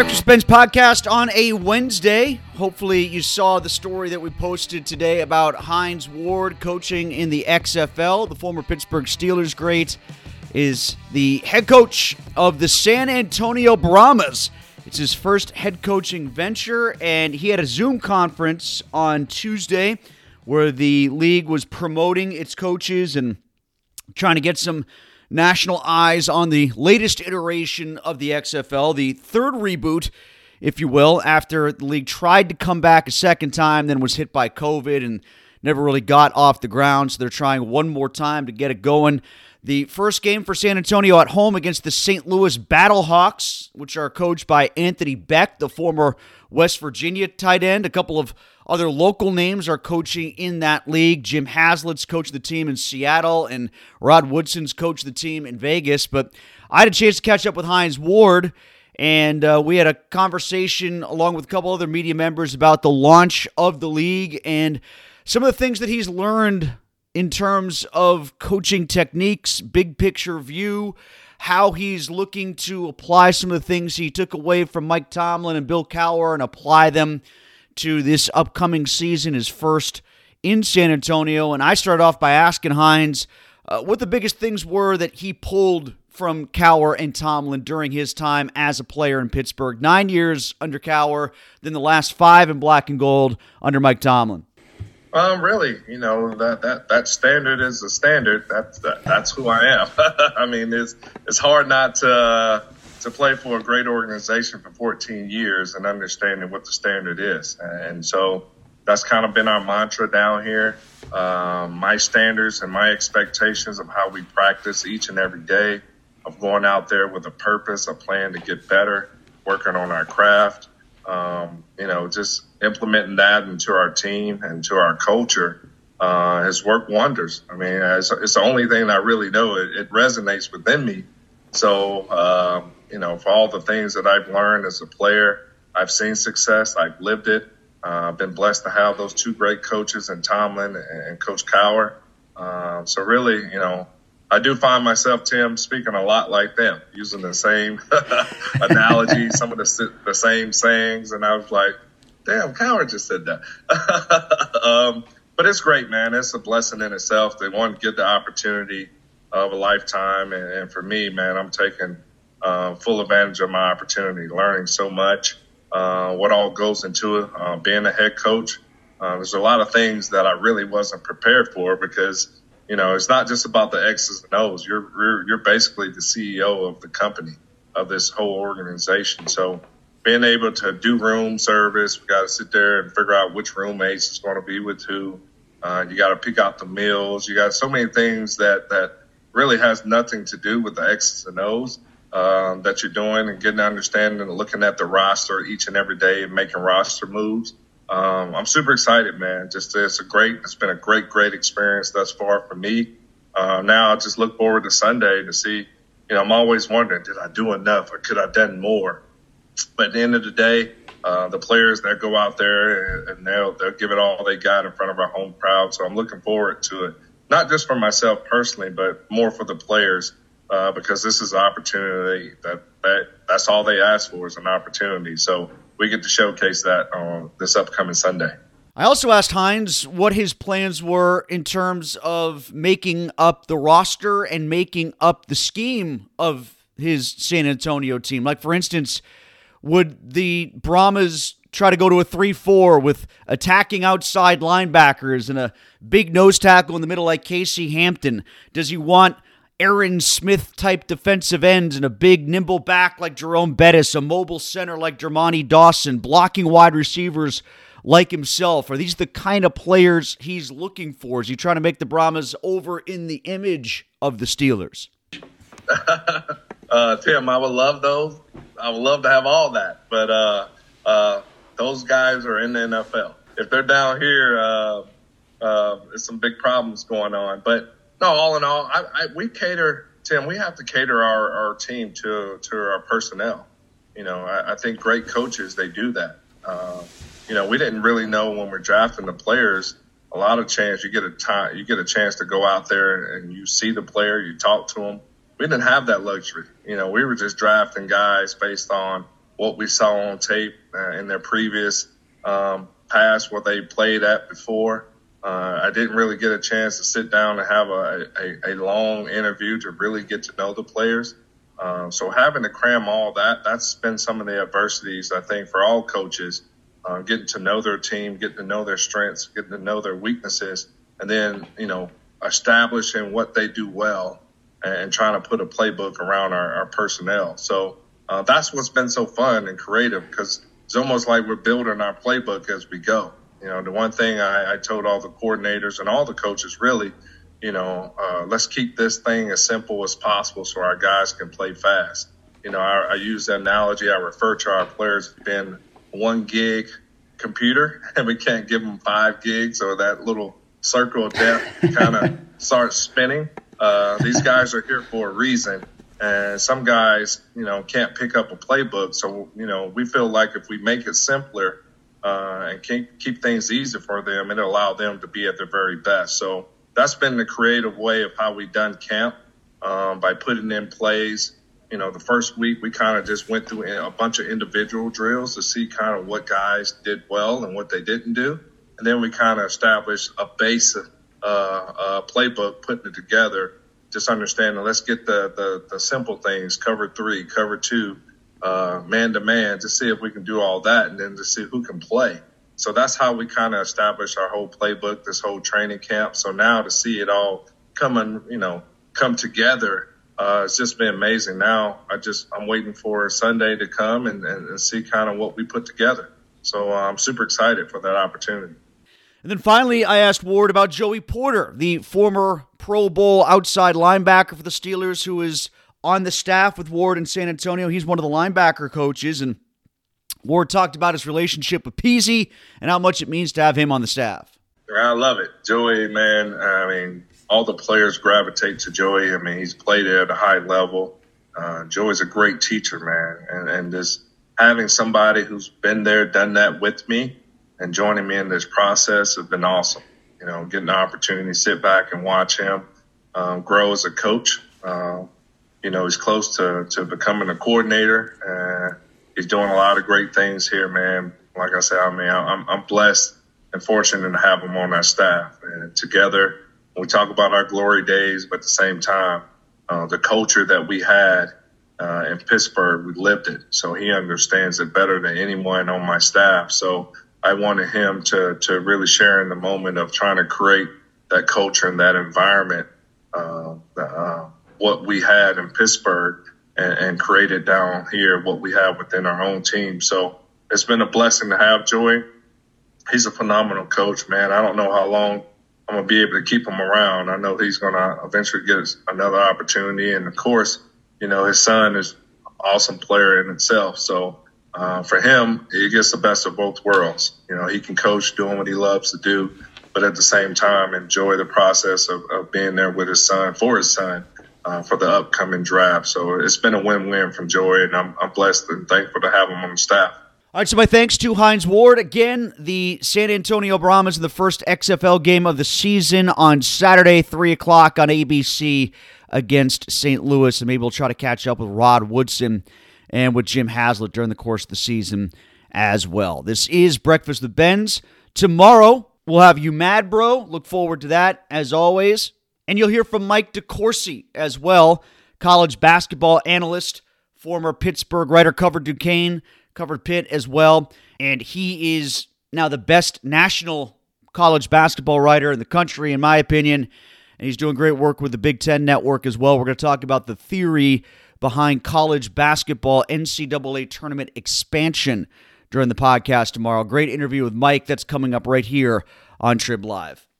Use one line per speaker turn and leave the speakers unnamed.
Breakfast Bench podcast on a Wednesday. Hopefully you saw the story that we posted today about Hines Ward coaching in the XFL. The former Pittsburgh Steelers great is the head coach of the San Antonio Brahmas. It's his first head coaching venture, and he had a Zoom conference on Tuesday where the league was promoting its coaches and trying to get some national eyes on the latest iteration of the XFL, the third reboot, if you will, after the league tried to come back a second time, then was hit by COVID and never really got off the ground. So they're trying one more time to get it going. The first game for San Antonio at home against the St. Louis Battlehawks, which are coached by Anthony Beck, the former West Virginia tight end. A couple of other local names are coaching in that league. Jim Haslett's coached the team in Seattle, and Rod Woodson's coached the team in Vegas. But I had a chance to catch up with Hines Ward, and we had a conversation along with a couple other media members about the launch of the league and some of the things that he's learned in terms of coaching techniques, big picture view, how he's looking to apply some of the things he took away from Mike Tomlin and Bill Cowher and apply them to this upcoming season, his first in San Antonio. And I started off by asking Hines what the biggest things were that he pulled from Cowher and Tomlin during his time as a player in Pittsburgh. 9 years under Cowher, then the last 5 in black and gold under Mike Tomlin.
Really, that standard is a standard. That's who I am. I mean, it's hard not to play for a great organization for 14 years and understanding what the standard is. And so that's kind of been our mantra down here. My standards and my expectations of how we practice each and every day, of going out there with a purpose, a plan to get better, working on our craft, just implementing that into our team and to our culture has worked wonders. I mean, it's the only thing I really know. It resonates within me. So, for all the things that I've learned as a player, I've seen success. I've lived it. I've been blessed to have those two great coaches in Tomlin and Coach Cowher. So really, I do find myself, Tim, speaking a lot like them, using the same analogy, some of the same sayings. And I was like, damn, Cowher just said that. But it's great, man. It's a blessing in itself. They want to get the opportunity of a lifetime. And for me, man, I'm taking full advantage of my opportunity, learning so much, what all goes into it, being a head coach. There's a lot of things that I really wasn't prepared for because, it's not just about the X's and O's. You're basically the CEO of the company, of this whole organization. So being able to do room service, we got to sit there and figure out which roommates is going to be with who. You got to pick out the meals. You got so many things that really has nothing to do with the X's and O's that you're doing, and getting an understanding and looking at the roster each and every day and making roster moves. I'm super excited, man. It's been a great experience thus far for me. Now I just look forward to Sunday to see, I'm always wondering, did I do enough or could I have done more? But at the end of the day, the players that go out there and they'll give it all they got in front of our home crowd. So I'm looking forward to it, not just for myself personally, but more for the players, because this is an opportunity that's all they ask for is an opportunity. So we get to showcase that on this upcoming Sunday.
I also asked Hines what his plans were in terms of making up the roster and making up the scheme of his San Antonio team. Like, for instance, would the Brahmas try to go to a 3-4 with attacking outside linebackers and a big nose tackle in the middle like Casey Hampton? Does he want Aaron Smith-type defensive ends and a big, nimble back like Jerome Bettis, a mobile center like Dermontti Dawson, blocking wide receivers like himself? Are these the kind of players he's looking for? Is he trying to make the Brahmas over in the image of the Steelers?
Tim, I would love those. I would love to have all that. But those guys are in the NFL. If they're down here, there's some big problems going on. But no, all in all, we cater, Tim, we have to cater our team to our personnel. I think great coaches, they do that. We didn't really know when we're drafting the players, a lot of chance you get a chance to go out there and you see the player, you talk to them. We didn't have that luxury. We were just drafting guys based on what we saw on tape in their previous past, what they played at before. I didn't really get a chance to sit down and have a long interview to really get to know the players. So having to cram all that's been some of the adversities, I think, for all coaches, getting to know their team, getting to know their strengths, getting to know their weaknesses, and then, establishing what they do well and trying to put a playbook around our personnel. So that's what's been so fun and creative, because it's almost like we're building our playbook as we go. The one thing I told all the coordinators and all the coaches, really, let's keep this thing as simple as possible so our guys can play fast. I use the analogy. I refer to our players as being 1 gig computer, and we can't give them 5 gigs, or that little circle of death kind of starts spinning. These guys are here for a reason, and some guys, can't pick up a playbook. So, we feel like if we make it simpler and keep things easy for them, it'll allow them to be at their very best. So that's been the creative way of how we done camp, by putting in plays. The first week we kind of just went through a bunch of individual drills to see kind of what guys did well and what they didn't do. And then we kind of established a base playbook, putting it together, just understanding, let's get the simple things, cover 3, cover 2, man-to-man, to see if we can do all that, and then to see who can play. So that's how we kind of established our whole playbook, this whole training camp. So now to see it all come together, it's just been amazing. Now I'm waiting for Sunday to come and see kind of what we put together. So I'm super excited for that opportunity.
And then finally, I asked Ward about Joey Porter, the former Pro Bowl outside linebacker for the Steelers, who is on the staff with Ward in San Antonio. He's one of the linebacker coaches, and Ward talked about his relationship with Peasy and how much it means to have him on the staff.
I love it. Joey, man, all the players gravitate to Joey. He's played at a high level. Joey's a great teacher, man. And just having somebody who's been there, done that with me, and joining me in this process has been awesome. Getting the opportunity to sit back and watch him grow as a coach. He's close to becoming a coordinator. He's doing a lot of great things here, man. Like I said, I'm blessed and fortunate to have him on our staff. And together, we talk about our glory days, but at the same time, the culture that we had in Pittsburgh, we lived it. So he understands it better than anyone on my staff. So I wanted him to really share in the moment of trying to create that culture and that environment, what we had in Pittsburgh, and create it down here, what we have within our own team. So it's been a blessing to have Joey. He's a phenomenal coach, man. I don't know how long I'm going to be able to keep him around. I know he's going to eventually get another opportunity. And, of course, his son is an awesome player in itself. So for him, he gets the best of both worlds. He can coach doing what he loves to do, but at the same time enjoy the process of being there with his son, for his son, for the upcoming draft. So it's been a win-win from Joey, and I'm blessed and thankful to have him on the staff.
All right, so my thanks to Hines Ward. Again, the San Antonio Brahmas in the first XFL game of the season on Saturday, 3 o'clock on ABC against St. Louis. And maybe we'll try to catch up with Rod Woodson and with Jim Haslett during the course of the season as well. This is Breakfast with Benz. Tomorrow, we'll have You Mad Bro. Look forward to that, as always. And you'll hear from Mike DeCourcy as well, college basketball analyst, former Pittsburgh writer, covered Duquesne, covered Pitt as well, and he is now the best national college basketball writer in the country, in my opinion, and he's doing great work with the Big Ten Network as well. We're going to talk about the theory behind college basketball NCAA tournament expansion during the podcast tomorrow. Great interview with Mike that's coming up right here on Trib Live.